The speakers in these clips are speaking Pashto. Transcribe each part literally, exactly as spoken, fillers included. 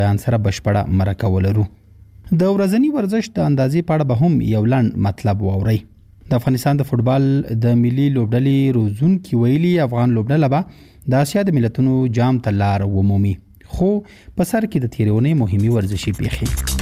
انسره بشپړه مرکه ولرو. د ورځنی ورزش د اندازې په اړه به هم یو لاند مطلب واوري. د افغانستان د فوتبال د ملي لوبډلې روزونکي ویلي افغان لوبډله به د اسیا د ملتونو جام ته لار ومومي، خو په سر کې د تیرونې مهمي ورزشي پیښې.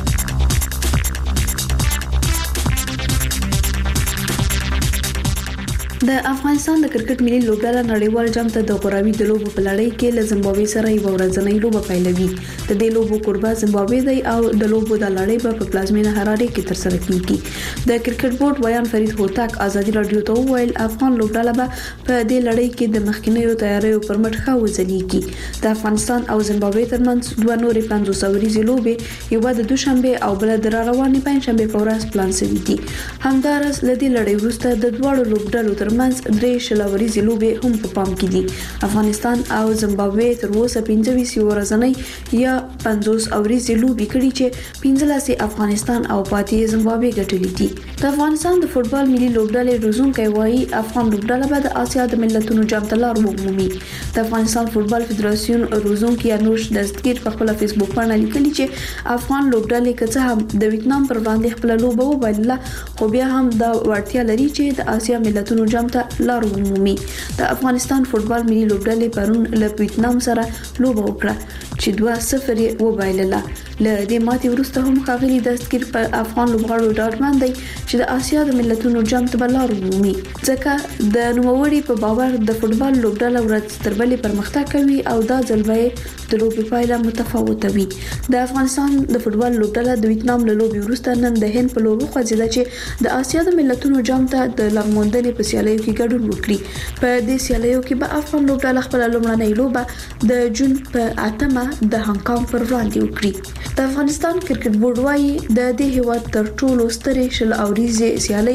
د افغانستان د کرکټ ملي لوبډله نړیوال جام ته د غوراوي د لوبو په لړۍ کې له زمبابوې سره یو ورځنۍ لوبه پیلوي. د دې لوبو قربا زمبابوې دی او د لوبو د لړۍ په پلازمینه حرارې کې ترسره کیږي. د کرکټ بورډ ویان فرید هوتک ازادي رادیو ته وویل افغان لوبډله به په دې لړۍ کې د مخکینیو تیاریو پر مټ ښه وځلېږي. د افغانستان او زمبابوې ترمنځ دوه نورې پنځوس اوريزې لوبې یو د دوشنبه او بل د روانې پنځشنبه په ورځ پلان شوې دي. همدارس له دې لړۍ وروسته د دواړو لوبډلو منځ درې شلوريزې لوبې هم په پام کې دي. افغانستان او زمبابوې تر اوسه پنځه ویشت ورځنۍ یا پنځوس اوريزې لوبې کړې چې پنځلس افغانستان او پاتې زمبابوې ګټلې دي. د افغانستان د فوتبال ملي لوبډلې روزونکي وایي افغان لوبډله به د اسیا د ملتونو جام ته لار ومومي. د افغانستان فوتبال فدراسیون روزونکي انوش دستگیر په خپل فیسبوک باندې لیکلي چې افغان لوبډلې که څه هم د ویتنام پر وړاندې خپل لوبه وبایله، خو بیا هم د وړتیا لري چې د اسیا ملتونو جام ته لار ومومي. د افغانستان فوتبال ملي لوبډلې پرون له ویتنام سره لوبه وکړه چې دوه صفر یې وبایلله. له دې ماتې وروسته هم ښاغلي دستگیر پر افغان لوبغاړو ډاډمن دی چې د اسیا د ملتونو جام ته لار ومومي، ځکه د نوموړي په باور د فوتبال لوبډله ورځ تر بلې پرمختګ کوي او دا ځل به د لوبې پایله متفاوته وي. د افغانستان د فوتبال لوبډله د ویتنام له لوبې وروسته نن د هند په لور وخوځېده چې د اسیا د ملتونو جام ته د لارموندنې په سیالیو کې ګډون وکړي. په دې سیالیو کې به افغان لوبډله خپل لومړنۍ لوبه د جون په اتمه د هانګ کانګ پر وړاندې وکړي. د افغانستان کرکټ بورډ وايي د دې هیواد تر ټولو سترې شل اوريزې سیالي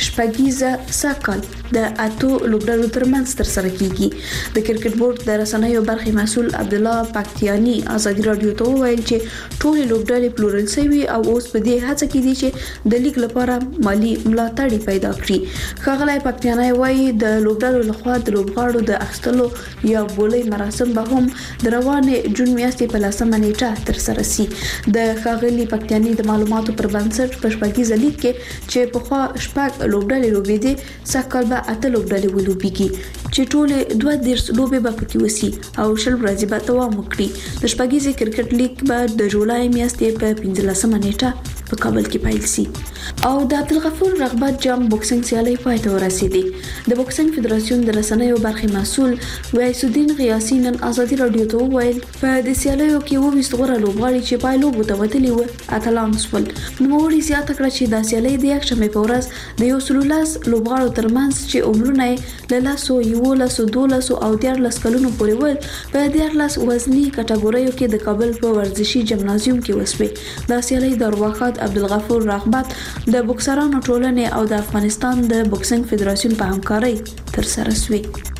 شپږیزه ساکال د اتو لوبډلو ترمنځ ترسره کیږي. د کرکټ بورډ د رسنیو برخې مسؤل عبد الله پاکتیانی ازادي رادیو ته وویل چې ټول لوبډلې پلورل شوی او اوس په دې هڅه کې دي چې د لیګ لپاره مالی ملاتړ پیدا کړي. ښاغلی پاکتیانی وايي د لوبډلو لخوا د لوبغاړو د اخیستلو یا بولۍ مراسم به هم د روانې جون میاشتې په لسمه نیټه ترسره شي. د ښاغلي پاکتیانی د معلوماتو پر بنسټ په شپږیزه لیګ کې چې په خوا شپږ لوبډلې لوبېدې سږ اته لوبډلې ولوبېږي چې ټول دوه دیرش لوبې به پکې وسی او شل ورځې به دوام وکړي. د شپږیزې کرکټ لیګ به د جولای میاشتې په پنځلسمه نیټه په کابل کې پیل شي. او د عبدالغفور رغبت جام بوکسینګ سیالي پای ته ورسېدې. د بوکسینګ فدراسیون د رسنیو برخې مسؤل ویس الدین غیاثي نن ازادي رادیو ته وویل په دې سیالیو کې وویست غوره لوبغاړي چې پای لوبو ته وتلي و اتلان شول. نوموړي زیاته کړه چې د سیالۍ د یکشنبې په ورځ د یو سل لس لوبغاړو ترمنځ چې عمرونه یې له لسو یولسو دولسو او دیارلس کلونو پورې ول په دیارلس وزني کټګوریو کې د کابل په ورزشي جمنازیوم کې وسوې. د سیالۍ د ارواښاد عبدالغفور رغبت د بوکسرانو ټولنې او د افغانستان د بوکسینګ فدراسیون په همکارۍ ترسره شوې.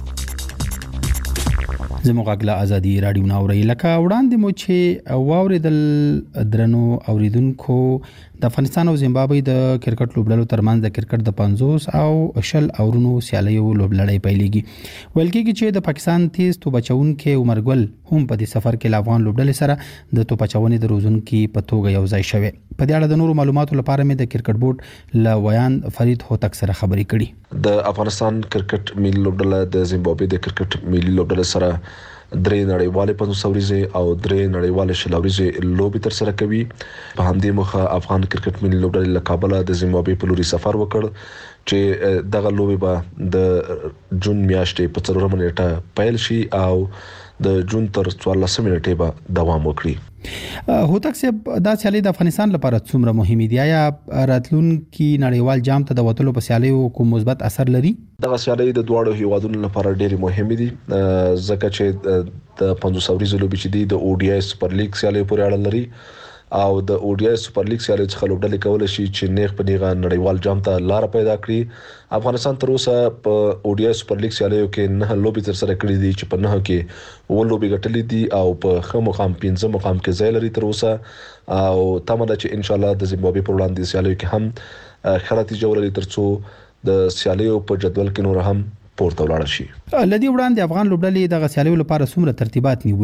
زموږ غږ له ازادي رادیو ناوړی لکه وړاندې مو چې واوریدل درنو اوریدونکو د افغانستان او زیمبابوې د کرکټ لوبډلو ترمنځ د کرکټ د پنځوس او شل اورونو سیالیو لوبلړۍ پیلېږي. ویل کېږي چې د پاکستان تیز توپچونکي عمر ګل هم په دې سفر کې افغان لوبډلې سره د توپچونې د روزونکي په توګه یو ځای شوه. په دې اړه د نورو معلوماتو لپاره مې د کرکټ بورډ له ویان فرید هوتک سره خبرې کړې. د افغانستان کرکټ ملي لوبډله د زیمبابوې د کرکټ ملي لوبډله سره درې نړیوالې پنځوس اوريزې او درې نړیوالې شل اوريزې لوبې تر سره کوي. په همدې مخه افغان کرکټ ملي لوبډلې له کابل د زیمبابوې په لوري سفر وکړ چې دغه لوبې به د جون میاشتې په څلورمه نیټه پیل شي او د جون تر څوارلسمه نیټې به دوام وکړي. هوتک صاحب دا سیالي د افغانستان لپاره څومره مهمه دي؟ یا راتلونکي نړیوال جام ته د وټلو په سیالیو کوم مثبت اثر لري؟ دغه سیالي د دواړو هیوادونو لپاره ډېری مهمه دي ځکه چې د پنځوس اوريزې لوبې چې دي د او ډي آی سپر لیګ سیالي پورې اړه لري او د او ډي آی سپر لیګ سیالي څخه لوبډلې کول شي چې نیغ په نیغه نړیوال جام ته لار پیدا کړي. افغانستان تر اوسه په او ډي آی سپر لیګ سیالیو کې نه لوبې تر سره کړې دي چې په نه کې و لوبې ګټلې دي او په خه مقام پنځه مقام کې ځای لري تر اوسه او تمه ده چې ان شاء الله د زیمبابوې په وړاندې سیالیو کې هم ښه نتیجه ولري ترڅو د سیالیو په جدول کې نور هم پورته ولاړ شي. لدی وړاندې افغان لوبډلې د غسیالیو لپاره څومره ترتیبات نیولي؟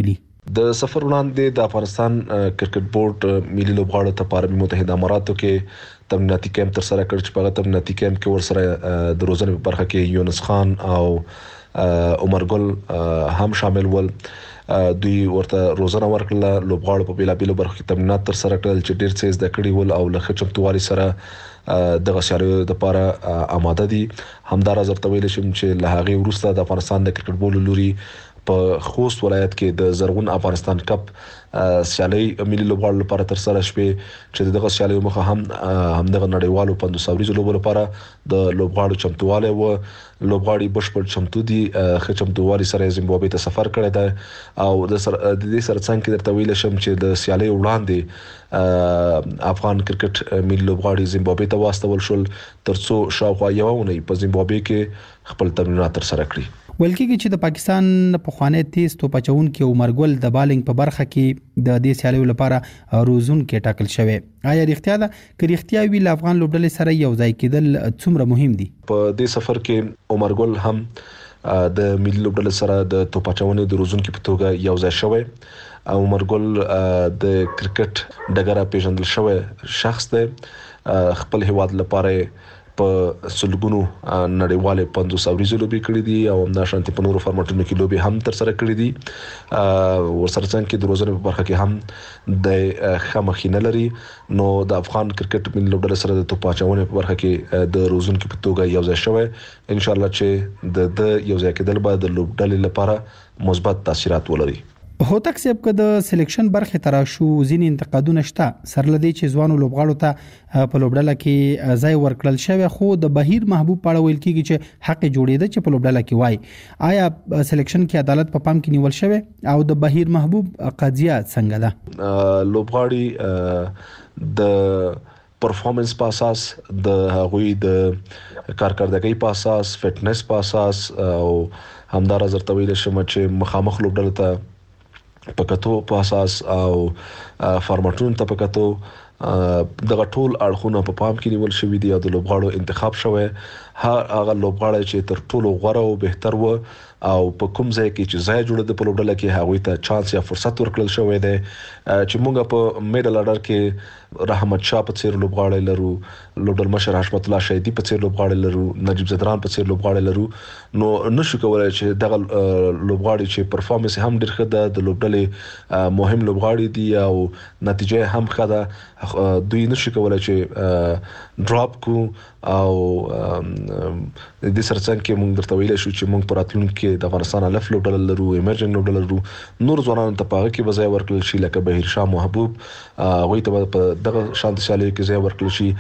د سفر وړاندې د افغانستان کرکټ بورډ ملي لوبغاړو ته په عربي متحده اماراتو کې تمریناتي کیمپ تر سره کړ چې په تمریناتي کیمپ کې ورسره د روزنې په برخه کې یونس خان او عمر ګل هم شامل ول. دوی ورته روزنه ورکړه، لوبغاړو په بیلابیلو برخو کې تمرینات تر سره کړل چې ډیر څه زده کړي ول او له چمتووالي سره د غسیالو د لپاره آماده دي. همدارس ورته ویل شم چې له هغه وروسته د افغانستان د کرکټ بورډ لوري په خوست ولایت کې د زرغون افغانستان کپ سیالي ملي لوبغاړو لپاره تر سره شوه چې دغه سیالي مخه هم هم دغه نړیوالو پندوس اوريزو لوبو لپاره د لوبغاړو چمتواله و لوبغاړي بشپړ چمتو دي خې چمتووالي سره زیمبابوې ته سفر کړی دی او د سر د دې سره څنګه درته ویل شم چې د سیالي وړاندې افغان کرکټ ملي لوبغاړي زیمبابوې ته واستول شول ترڅو شاوخوا یو ونې په زیمبابوې کې خپل تمرینات تر سره کړي. ولکه چې د پاکستان په خوانې تیز توپ چون کې عمر ګل د بالینګ په برخه کې د دې سیالیو لپاره روزون کې ټاکل شوی. آیا رښتیا ده چې رښتیا وی ل افغان لوبډلې سره یو ځای کېدل څومره مهم دي؟ په دې سفر کې عمر ګل هم د ملي لوبډلې سره د توپ چونې د روزون کې په توګه یو ځای شوی. عمر ګل د کرکټ ډګر پیژندل شوی شخص دی، خپل هیواد لپاره په سلګونو نړیواله پندوس اوريزو لوبي کړې دي او همدا شانتي په نورو فارمټونو کې لوبي هم تر سره کړې دي. ورسره څنګه د روزنې په برخه کې هم د خمخینه لري. نو د افغان کرکټ ملي لوبډلې سره د توپاچونې په برخه کې د روزن کې په توګه یو ځای شوی. ان شاء الله چې د د یو ځای کېدل به د لوبډلې لپاره مثبت تاثیرات ولري. هوتک سیب که د سلیکشن برخه ترا شو ځین انتقادونه شته سرلدي چې ځوانو لوبغاړو ته په لوبډله کې ځای ورکړل شوی، خو د بهیر محبوب پاړه ویل کیږي چې حق جوړیده چې په لوبډله کې وای. آیا سلیکشن کې عدالت په پام کې نیول شوی او د بهیر محبوب قضیه څنګه ده؟ لوبغاړي د پرفارمنس په اساس د هغوی د کارکردګۍ په اساس فټنس په اساس او همدار زرته ویل شم چې مخامخ لوبډله ته پکاتو په اساس او فارمټون ته پکاتو دغه ټول اړخونه په پام کې نیول شوی دی او د لوبغاړو انتخاب شوی. هغه لوبغاړي چې تر ټولو غوره او بهتر و او په کوم ځای کې چې ځای جوړ د په لوبډله کې هغوی ته چانس یا فرصت ورکړل شوی دی چې موږ په میډل اډر کې رحمت شاه په څیر لوبغاړي لرو، لوبډل مشر حشمت الله شهیدی په څیر لوبغاړي لرو، نجیب زدران په څیر لوبغاړي لرو. نو نشو کولای چې دغه لوبغاړي چې پرفارمنس هم ډیر ښه ده، د لوبډلې مهم لوبغاړي دي او نتیجه هم ښه ده، دوی نشو کولای چې ډراپ کو او د دې سره څنګه موږ درته ویل شو چې موږ پراتلونکو کې د افغانستان الف لوبډل لرو، ایمرجنګ لوبډل لرو، نور ځوانانو ته پاغه کې وځي ورکړل شي لکه بهیر شاه محبوب غوي ته په دغه شانتي شالي کې ځای ورکړل شي.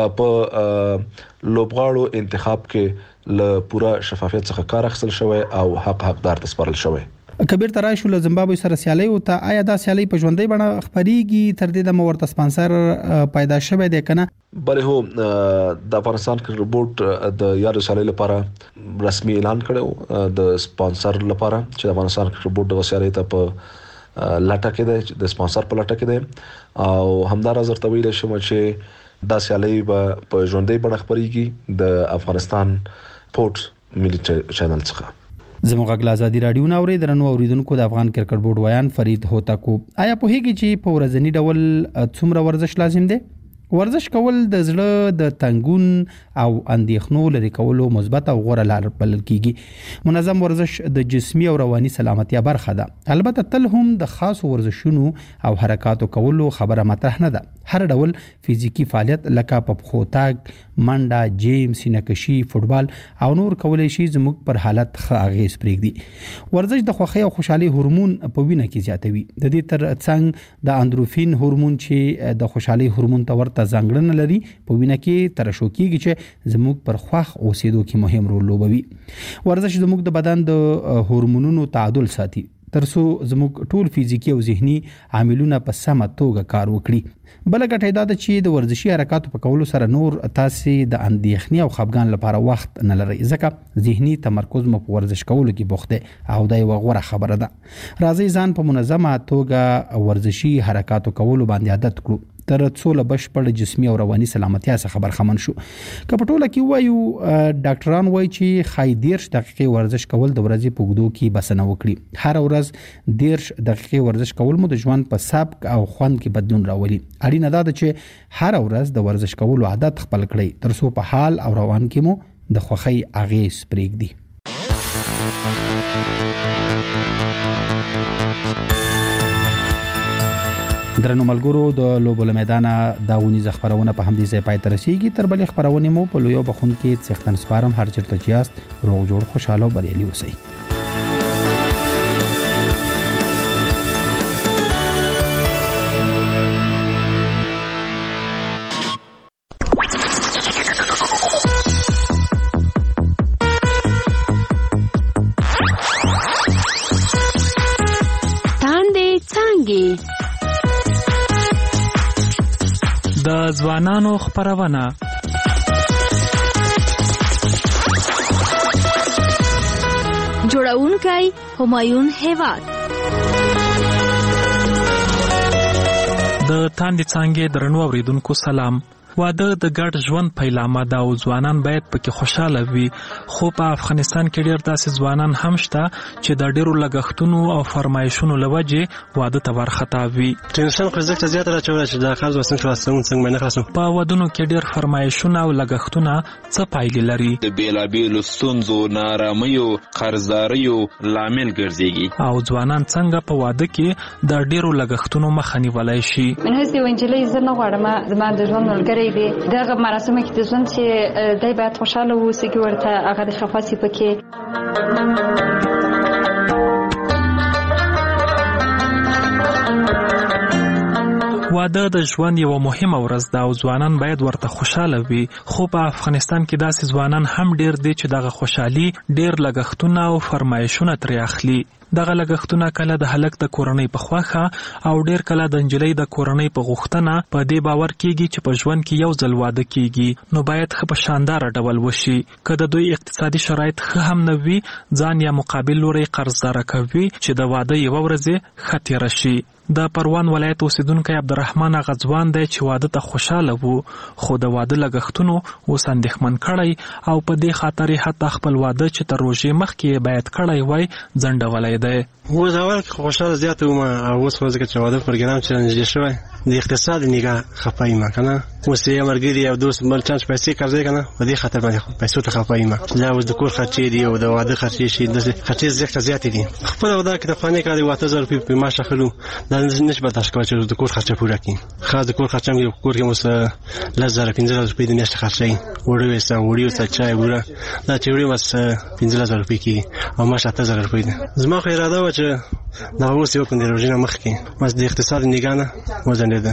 په لوبغاړو انتخاب کې له پوره شفافیت څخه کار اخیستل شوی او حق حقدار تسپارل شوی. کبیر ترای شو له زیمبابوې سره سیالي او ته آیا دا سیالي په ژوندۍ بڼه خبريږي تر دې د مورته سپانسر پیدا شوی دی کنه؟ بلې هو د افغانستان کرکټ بورډ د یارو سیالي لپاره رسمي اعلان کړو د سپانسر لپاره چې د افغانستان کرکټ بورډ د سیالي ته په لټه کې دی، د سپانسر په لټه کې دی او همدار زرته ویل شم چې دا سیالي په ژوندۍ بڼه خبريږي د افغانستان پورټ ملي چینل څخه. زموږ غږ آزادي رادیو ناوړي درنو اوریدونکو د افغان کرکټ بورډ ویان فرید هوتکو. آیا په هیګي چې په ورځنی ډول څومره ورزش لازم دی؟ ورزش کول د زړه د تنګون او اندېښنو لري کولو مثبت او غوره لار بلل کیږي. منظم ورزش د جسمي او رواني سلامتیا برخه ده. البته تل هم د خاص ورزشونو او حرکاتو کولو خبره مطرح نه ده. هر ډول فزیکی فعالیت لکه په پښو تګ، منډه، جیم، سینه‌کشي، فوتبال او نور کولای شي زموږ پر حالت ښه اغیز پرېږدي. ورزش د خوښۍ او خوشحالي هورمون په وینه کې زیاتوي. د دې تر څنګ د اندروفین هورمون چې د خوشحالي هورمون ته ورته ځانګړنه لري په وینه کې ترشح کیږي چې زموږ پر خوښ اوسېدو کې مهم رول لوبوي. ورزش زموږ د بدن د هورمونونو تعادل ساتي ترڅو زموږ ټول فزیکی او ذهني عاملونه په سمه توګه کار وکړي. بل ګټه دا ده چې د ورزشي حرکاتو په کولو سره نور تاسو د اندېښنې او خپګان لپاره وخت نه لرئ، ځکه ذهني تمرکز مو په ورزش کولو کې بوخت دی او دا یو غوره خبره ده. راځي ځان په منظمه توګه ورزشي حرکاتو کولو باندې عادت کړو تر څو له بشپړ جسمي او رواني سلامتیا څخه برخمن شو. که په ټوله کې وایو ډاکټران وایي چې خای دیرش دقیقې ورزش کول د ورځې په اوږدو کې بسنه وکړي. هر ورځ دیرش دقیقې ورزش کول مو د ژوند په سبک او خوند کې بدلون راولي. اړینه ده چې هر ورځ د ورزش کولو عادت خپل کړئ ترڅو په حال او روان کې مو د خوښۍ اغېز پرېږدي. درنو ملګرو د لوبو له میدانه دا ونیزه خبرونه په همدې ځای پای ته رسیږي. تر بلې خبرونه مو په لویو بخون کې څښتن سپارم. هر چیرته چې یاست روغ جوړ خوشاله او بریالي اوسئ. د ځوانانو خبرونه جوړونکی همایون هیواد د تاندې څانګې درنو اوریدونکو سلام. واده د ګډ ژوند پیلامه ده او ځوانان باید پکې خوشاله وي، خو په افغانستان کې ډېر داسې ځوانان هم شته چې د ډېرو لګښتونو او فرمایشونو له وجې واده ته ورخطا وي. ټینشن خو زیاته زیاته راچوله چې دا قرض وسنګ خلاصوم څنګه باندې خلاصوم. په ودونو کې ډېر فرمایشونه او لګښتونه څه پایلې لري؟ د بیلابیلو ستونزو، نارامیو، قرضداریو لامل ګرځيږي. او ځوانان څنګه په واده کې د ډېرو لګښتونو مخه نیولای شي؟ من هڅه یو انجلۍ زه نه غواړم زما د ژوند ملګری دی دغه مراسم کې د ژوند چې دای باید خوشاله اوسي کې ورته هغه د خفاسي پکې. واده د ژوند یو مهمه ورځ ده او ځوانان باید ورته خوشاله وي، خو په افغانستان کې داسې ځوانان هم ډیر دي چې دغه خوشحالي ډیر لګښتونه او فرمایشونه ترې اخلي. دغه لګښتونه کله د هلک د کورنۍ په خوښه او ډیر کله د نجلۍ د کورنۍ په غوښتنه په دې باور کیږي چې په ژوند کې یو ځل واده کیږي، نو باید ښه په شاندار ډول وشي. که د دوی اقتصادي شرایط ښه هم نه وي، ځان یا مقابل لوري قرضدار کوي چې د واده یو ورځ ښه تیر شي. د پروان ولایت اوسیدونکی عبدالرحمن غزوان دی چې واده ته خوشاله وو، خو د واده لګښتونو اوس اندېښمن کړی او په دې خاطر حتی خپل واده چې تر روژې مخکې باید کړی وای ځنډولی دی. اوس اول کې خوشاله زیاته وم او اوس ځکه چې واده پروګرام چې نږدې شوی د اقتصاد نګاه خفای ما کنه اوس یې مرګري او دوست بل چانس پیسې قرضې کنه په دې خاطر باندې پیسې ته خفای ما دا اوس د کور خرچې دی او د واده خرچې شي د خرچې زیات زیات دي. خپل واده کې د فانې کاري واته زر په معاش اخلو دا نش برداشت کوي چې د کور خرچه پوره کړي. خاص د کور خرچه مې کور کې مس لزر پنځه زره روپۍ د میاشتې خرچې وړي وسه وړي وسه چای وړه دا چې وړي مس پنځه زره روپۍ کې او معاش اته زره روپۍ ده. زما خو اراده و چې دا اوس یو کنده روزنه مخ کې مس د اقتصاد نگاه نه وزنده